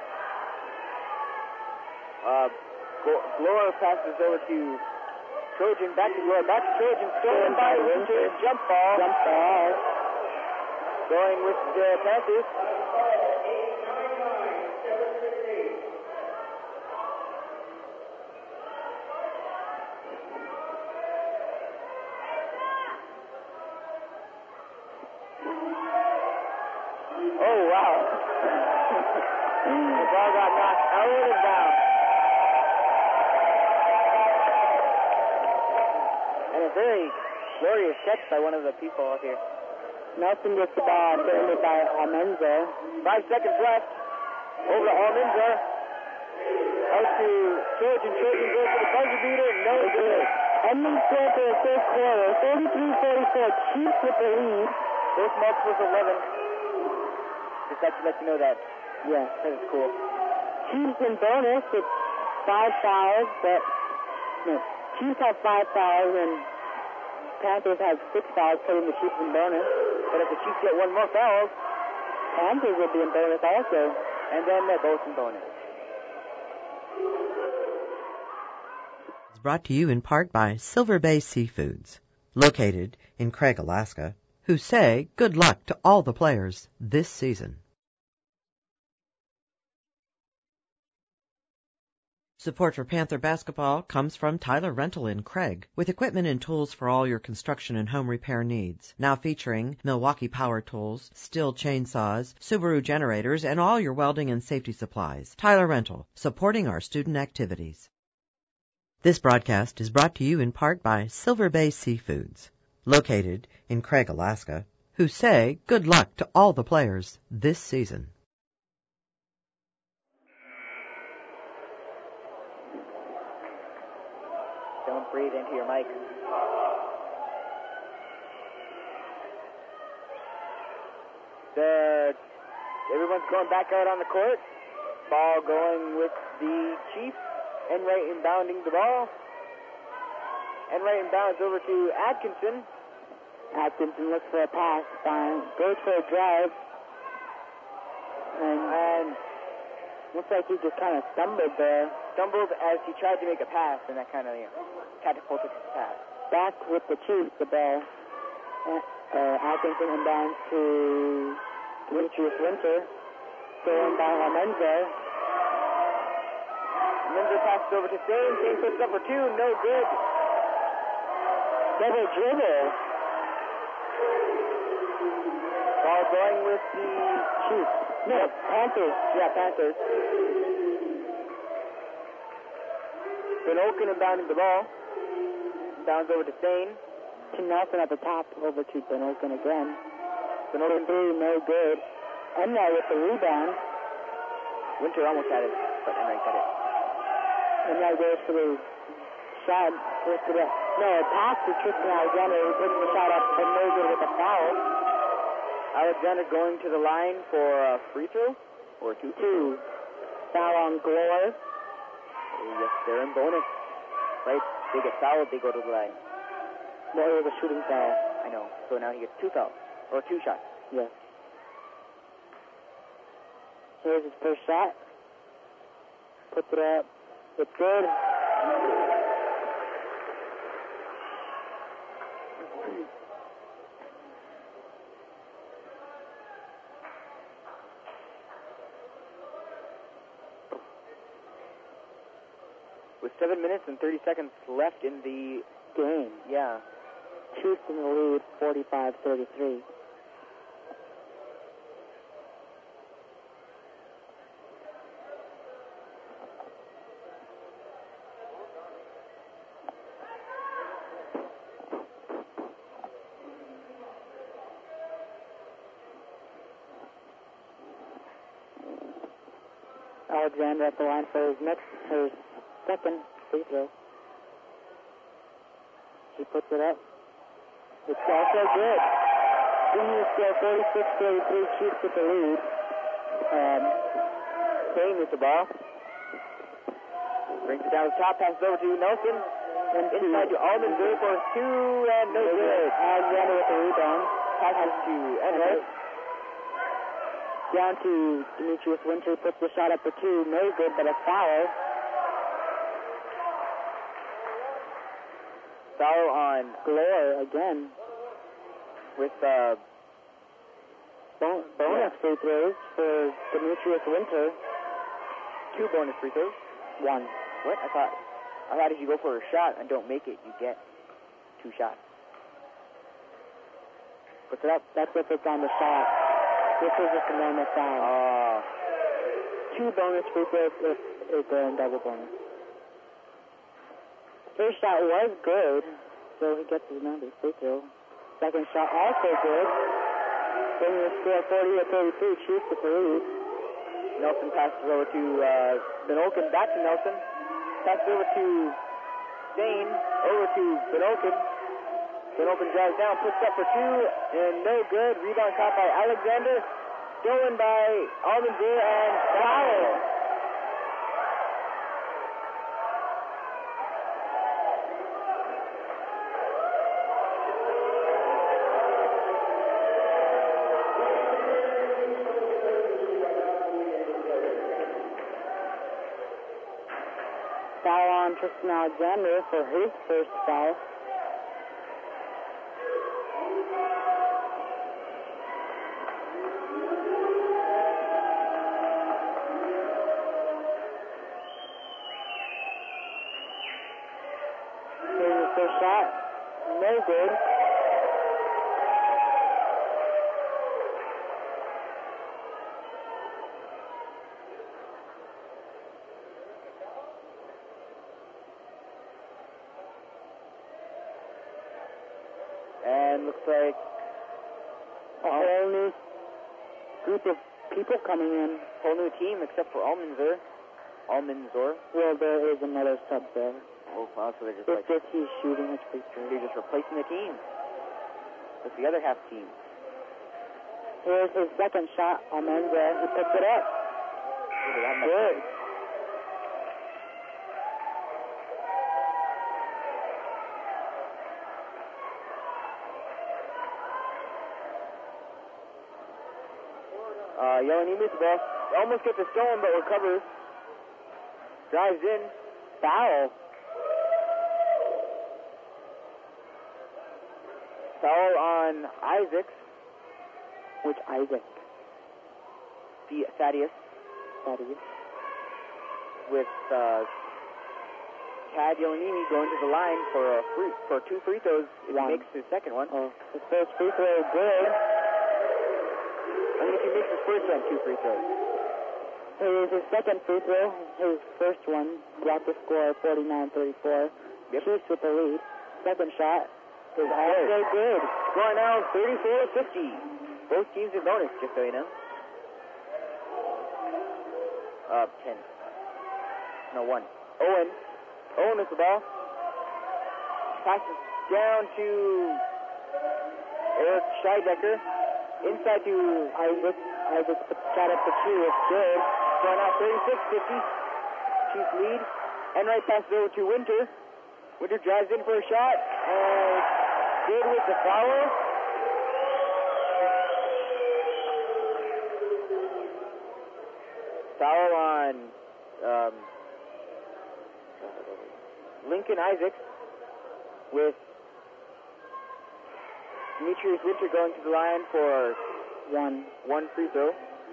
Glore passes over to Trojan. Back to Glore. Back to Trojan. Stolen by Winter. Jump ball. Going with the Panthers. Oh, wow. The ball got knocked out of bounds. And a very glorious catch by one of the people out here. Nelson gets the ball turned by Almenza. 5 seconds left. Over to Almenza. Out to Trojan. Trojan goes for the buzzer beater. No good. Ending score for the third quarter. 43-44. Chiefs with the lead. Both multiples 11. Just like to let you know that. Yeah. That is cool. Chiefs in bonus with 5 fouls, but Chiefs have 5 fouls and Panthers have 6 fouls, putting the Chiefs in bonus. But if the Chiefs get one more foul, Panthers will be in bonus also. And then they're both in bonus. It's brought to you in part by Silver Bay Seafoods, located in Craig, Alaska, who say good luck to all the players this season. Support for Panther basketball comes from Tyler Rental in Craig, with equipment and tools for all your construction and home repair needs. Now featuring Milwaukee power tools, Stihl chainsaws, Subaru generators, and all your welding and safety supplies. Tyler Rental, supporting our student activities. This broadcast is brought to you in part by Silver Bay Seafoods, located in Craig, Alaska, who say good luck to all the players this season. Don't breathe into your mic. Everyone's going back out on the court. Ball going with the Chiefs. Enright inbounding the ball. Enright inbounds over to Atkinson. Atkinson looks for a pass. Goes for a drive. And looks like he just kind of stumbled there. Stumbled as he tried to make a pass, and that kind of catapulted his pass. Back with the Chiefs, the ball. Atkinson inbounds to Demetrius Winter. Stolen by Almenza. Almenza passes over to Sane. Sane puts up for 2. No good. Double dribble. Ball going with the Chiefs. No, Panthers. Yeah, Panthers. Benolson inbounding the ball. Bounds over to Sane. To Nelson at the top, over to Benolson again. Benolson 3, no good. Enright with the rebound. Winter almost had it, but Enright got it. Enright goes for the shot. No, it passed to Tristan Alexander, who puts the shot up and no good with a foul. Alexander going to the line for a free throw? Or two? Foul on Glore. Yes, they're in bonus. Right? They get fouled, they go to the line. Well, it was a shooting foul. I know. So now he gets two fouls. Or two shots. Yes. Here's his first shot. Puts it up. It's good. With 7 minutes and 30 seconds left in the Game. yeah. Chiefs in the lead, 45-33. Alexander at the line for his second free throw. He puts it up. It's also good. Senior score 46-33, Chiefs with the lead. Kane with the ball. Brings it down the top, passes over to Nelson. And inside to Almondsor for two, and no good. Alexander with the rebound. Passes to Enright. Down to Demetrius Winter, puts the shot up for two, no good, but a foul. Foul on Glore again. With bonus free throws for Demetrius Winter. two bonus free throws. One. What? I thought if you go for a shot and don't make it, you get two shots. Puts it up. That's if it's on the shot. This is just a normal foul. Two bonus free throws if they're in double bonus. First shot was good, so he gets his number free throw. Second shot also good. Bringing the score 40-33, Chiefs with the lead. Nelson passes over to Benolkin, back to Nelson. Passes over to Zane, over to Benolkin. Benolkin drives down, puts up for two, and no good. Rebound caught by Alexander. Stolen by Almondsor, and foul. Foul on Tristan Alexander for his first foul. Here's his first shot. No good. And looks like A whole new group of people coming in. whole new team except for Almondsor. Well, there is another sub there. Oh, wow, so they're just It's just he's shooting his free throw. they're just replacing the team with the other half team. Here's his second shot. Almenza, he puts it up. Good. Yeleni with the ball. Almost gets a stolen, but recovers. Drives in. Foul. Foul on Isaacs. Which Isaac? Thaddeus. With Tad Yeleni going to the line for two free throws. If he makes his second one. Oh, his first free throw is good. I mean, if he makes his first one, two free throws. Here's his second free throw. His first one brought the score 49-34. Yep. Chiefs with the lead. Second shot is also good. Score now 34-50. Both teams in bonus, just so you know. 10. No, 1. Owen with the ball. passes down to Eric Scheidecker. Inside to Isaac. Isaac puts the shot up for two. It's good. going out 36-50. Chiefs lead. Enright passes over to Winter. Winter drives in for a shot, and good with the foul. Foul on Lincoln Isaacs, with Demetrius Winter going to the line for one free throw.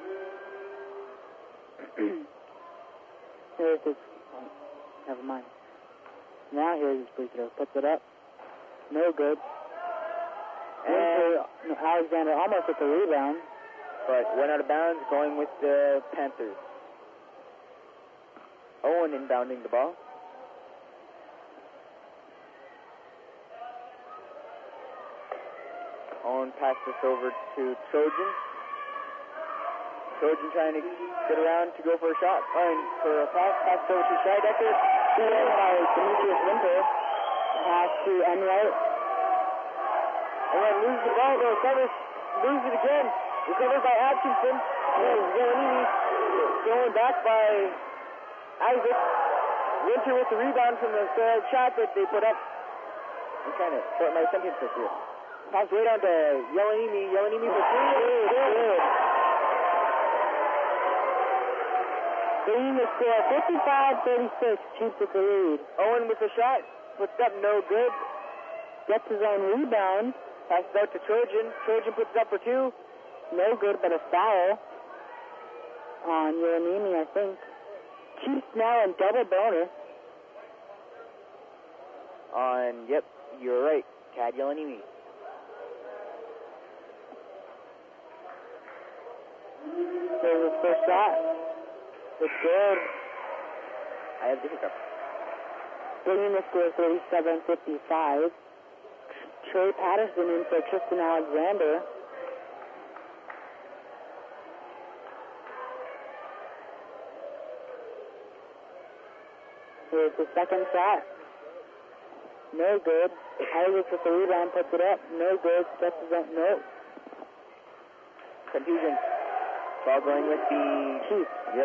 Here's his. Oh, never mind. Now here's his free throw. Puts it up. No good. And Alexander almost with the rebound. but went out of bounds, going with the Panthers. Owen inbounding the ball. Owen passed this over to Trojan. Trojan trying to get around to go for a shot. For a pass, passed over to Scheidecker. Steal by Demetrius Winter. Pass to Enright. Owen loses the ball, though. Covers, loses it again. Recovered by Atkinson. Zellanini going back by Isaac. Winter with the rebound from the third shot that they put up. I'm trying to short my sentences here. Pass way down to Yelanimi. Yelanimi for three. Good. Bringing the score 55-36. Chiefs with the lead. Owen with the shot. Puts up no good. Gets his own rebound. Passes out to Trojan. Trojan puts it up for two. No good, but a foul on Yelanimi, I think. Chiefs now in double bonus. Yep, you're right. Tad Yelanimi. There's his first shot. It's good. I have the hiccup. Bringing the score 37-55. Trey Patterson in for Tristan Alexander. Here's the second shot. No good. Isaac with the rebound, puts it up. No good. Gets his own. No. Confusion. Ball going with the Chiefs. Yep.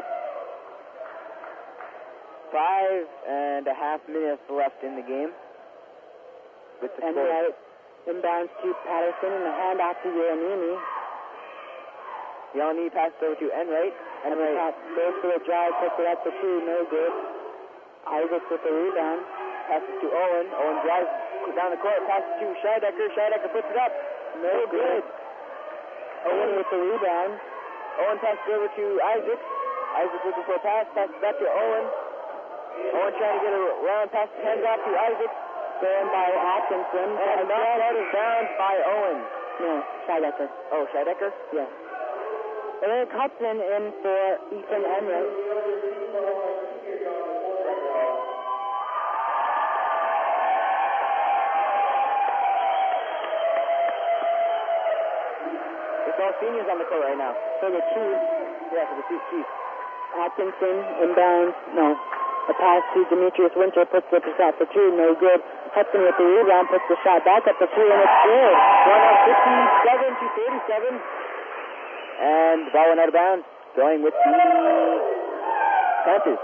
5.5 minutes left in the game. With the score. Enright inbounds to Patterson and the handoff to Yelanimi. Yelanimi passed over to Enright. Enright goes for the drive, puts it up for two. No good. Isaac with the rebound. Passes to Owen. Owen drives down the court. Passes to Scheidecker. Scheidecker puts it up. No good. Owen with the rebound. Owen passes over to Isaac. Isaac looking for a pass. Passes back to Owen. Owen trying to get around. Passes hands off to Isaac. Going by Atkinson. And knocked out of bounds by Owen. No, Scheidecker. Oh, Scheidecker? Yes. Eric Hudson in for Ethan Enright. It's all seniors on the court right now. For the Chiefs. Yeah, for the Chiefs. Atkinson inbounds. No. A pass to Demetrius Winter, puts up a shot for two. No good. Hudson with the rebound, puts the shot back up for two, and it's good. One up 57-37. And the ball went out of bounds. Going with the Panthers.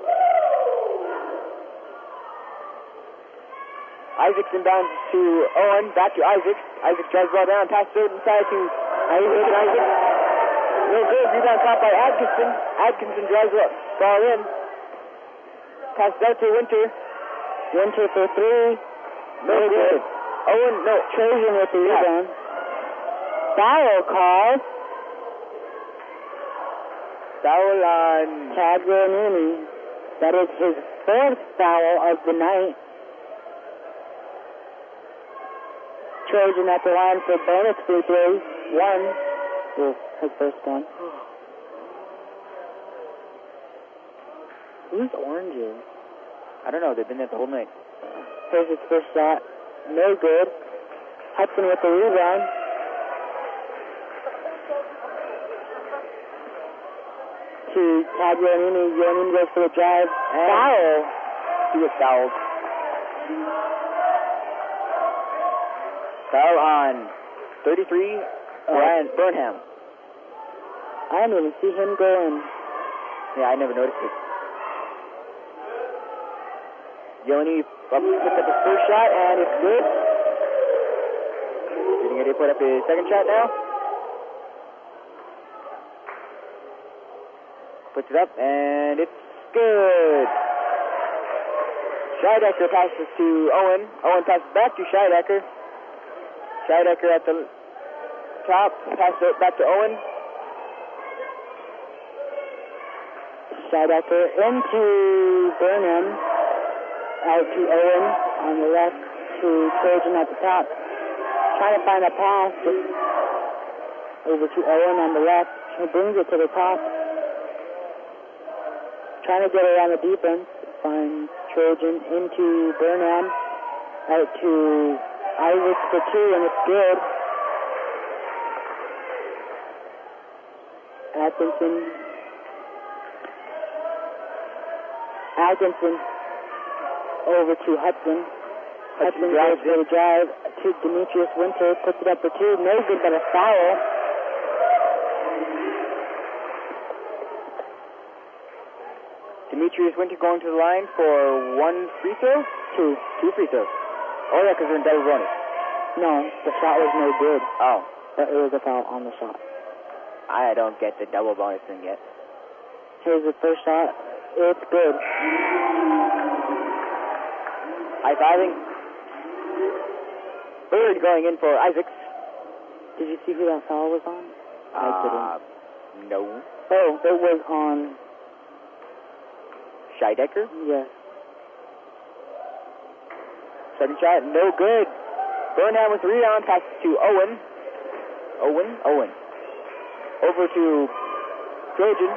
Isaac inbounds to Owen. Back to Isaac. Isaac drives the ball down. Passes it inside to Isaac. No good. Rebound caught by Atkinson. Atkinson drives the ball in. Passes out to Winter. Winter for three. No good. Owen, no. Trojan with the rebound. Foul call. Foul on Tad Yelanimi. That is his fourth foul of the night. Trojan at the line for bonus free throws. One. Oh, his first one. Who's oranges? I don't know. They've been there the whole night. Here's his first shot. No good. Hudson with the rebound. To Tad Yelanimi. Yelanimi goes for the drive. Foul. He was fouled. Foul on 33, Brian Burnham. I didn't even see him go in. Yeah, I never noticed it. Yoni picked up his first shot, and it's good. Getting ready to put up his second shot now. Puts it up, and it's good. Scheidecker passes to Owen. Owen passes back to Scheidecker. Scheidecker at the top, passes it back to Owen. Scheidecker into Burnham. Out to Owen on the left to Trojan at the top. Trying to find a pass. Over to Owen on the left. He brings it to the top. Trying to get around the defense. Finds Trojan into Burnham. Out to Isaac for two, and it's good. Atkinson over to Hudson. Hudson goes for the drive to Demetrius Winter. Puts it up for two. No good, but a foul. Demetrius Winter going to the line for one free throw? Two free throws. Oh, yeah, because they're in double bonus. No, the shot was no good. Oh. But it was a foul on the shot. I don't get the double bonus thing yet. Here's the first shot. It's good. High-fiving. Bird going in for Isaacs. Did you see who that foul was on? I didn't. No. Oh, it was on Scheidecker? Yes. Second shot, no good. Burnham with the rebound, passes to Owen. Owen. Over to Trojan.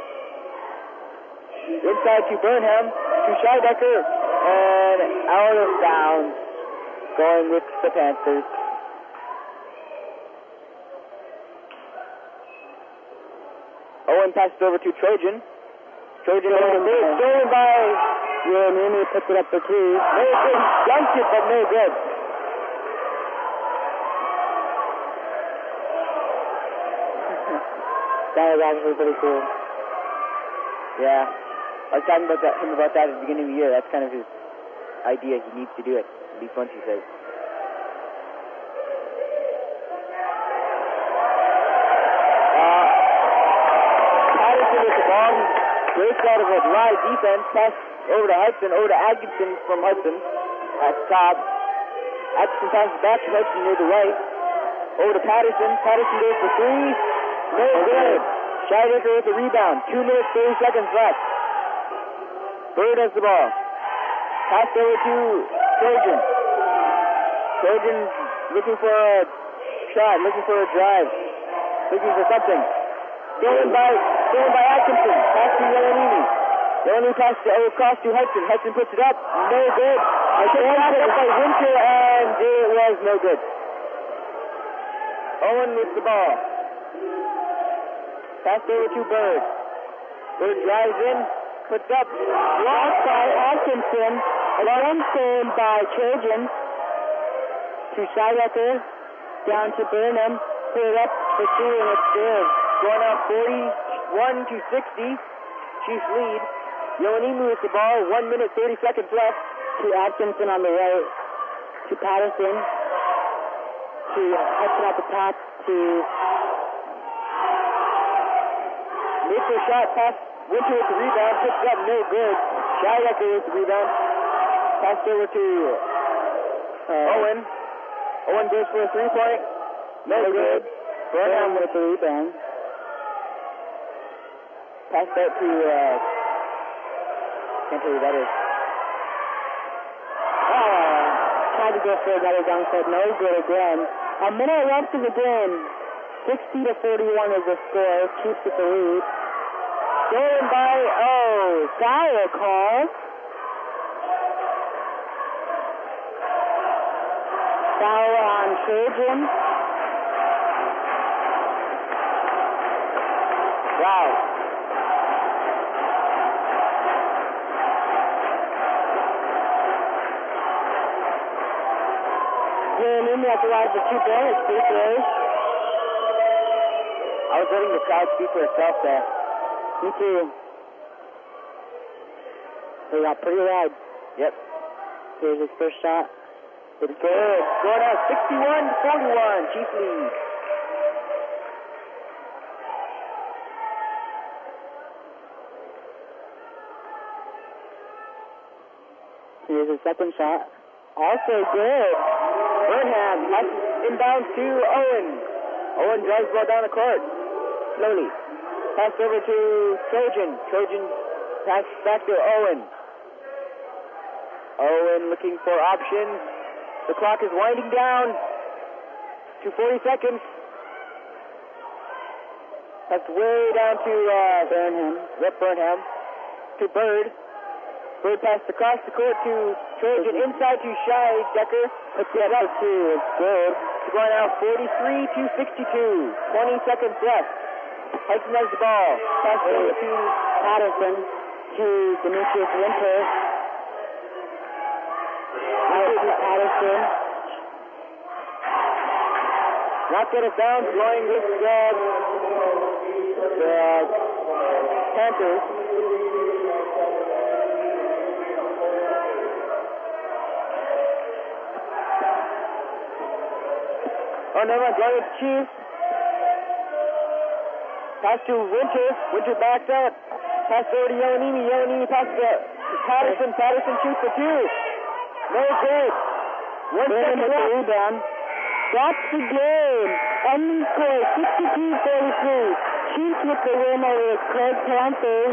Inside to Burnham, to Scheidecker, and out of bounds. Going with the Panthers. Owen passes over to Trojan. Trojan over to stolen by Nini puts it up for two. No good. He dunked it, but no good. That was actually pretty cool. Yeah. I was talking about him about that at the beginning of the year. That's kind of his idea. He needs to do it. It'll be fun, she says. Patterson with the ball. He breaks out of a dry defense. Pass over to Hudson. Over to Atkinson from Hudson at the top. Atkinson passes back to Hudson near the right. Over to Patterson. Patterson goes for three. No good. Scheidecker with the rebound. 2 minutes, 30 seconds left. Bird has the ball. Pass over to Trojan. Trojan looking for a shot, looking for a drive, looking for something. Stolen by Atkinson. Pass to Yelenini. Yelenini passes across to Hudson. Hudson puts it up. No good. Pass up by Winter, and it was no good. Owen with the ball. Pass over to Bird. Bird drives in, puts up. Blocked by Atkinson. Again stolen by Trojan. To Scheidecker. Down to Burnham. Put it up for two, and it's good. Going up 41 to 60. Chiefs lead. Yelenini with the ball. 1 minute, 30 seconds left. To Atkinson on the right. To Patterson. To Hudson at the top. To Mitchell shot pass. Winter with the rebound. Puts up no good. Scheidecker with the rebound. Passed over to Owen. Owen goes for a three-point. No good. Burnham with the rebound. Passed out to, can't tell you who that is. Tried to go for another dunk, but no good again. A minute left in the game. 60 to 41 is the score. Chiefs with the lead. Stolen by, foul call. Foul on Trojan. Wow. William has arrived for 2 points. Free throws. I was letting the crowd speak for itself there. Me too. They got pretty loud. Yep. Here's his first shot. It's good. Going out 61-41. Chiefs lead. Here's his second shot. Also good. Burnham passes inbounds to Owen. Owen drives the ball down the court. Slowly. Pass over to Trojan. Trojan pass back to Owen. Owen looking for options. The clock is winding down to 40 seconds. That's way down to Burnham. Yep, Burnham. To Bird. Bird passed across the court to Trojan. Inside to Shy Decker. Puts it up for 2. It's good. It's going out 43-62. 20 seconds left. Hudson has the ball. Pass over to Patterson to Demetrius Winter. Patterson. Knocked out of bounds, going with the Panthers. Oh, never mind, going with the Chiefs. Pass to Winter. Winter backs out. Pass over to Yelenimi. Yelenimi passes to Patterson. Patterson shoots for 2. No good. 1 second with the left. rebound. That's the game. Ending score 62-43. Chiefs with the win over the Craig Panthers.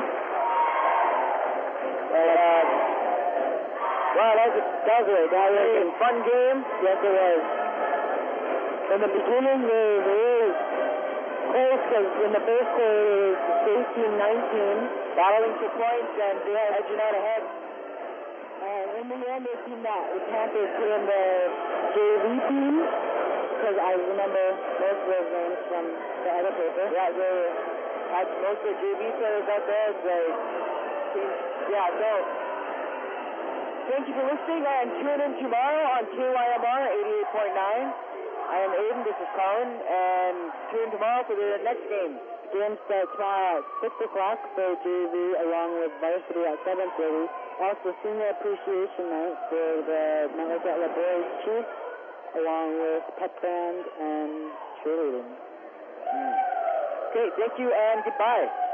Wow, that was a fun game. Yes, it was. In the beginning, they were close because in the first quarter it was 18-19. Battling for points and edging out ahead. In the end, they seemed that the Panthers put in the JV team, because I remember most of those names from the other paper. Yeah, they had most of the JV players out there. So thank you for listening, and tune in tomorrow on KYMR 88.9. I am Aiden, this is Colin, and tune in tomorrow for the next game. The game starts tomorrow at 6 o'clock for JV, along with varsity at 7:30. Also, senior appreciation night for the Mount Lake Boys Chiefs, along with pep band and cheerleading. Okay, thank you and goodbye.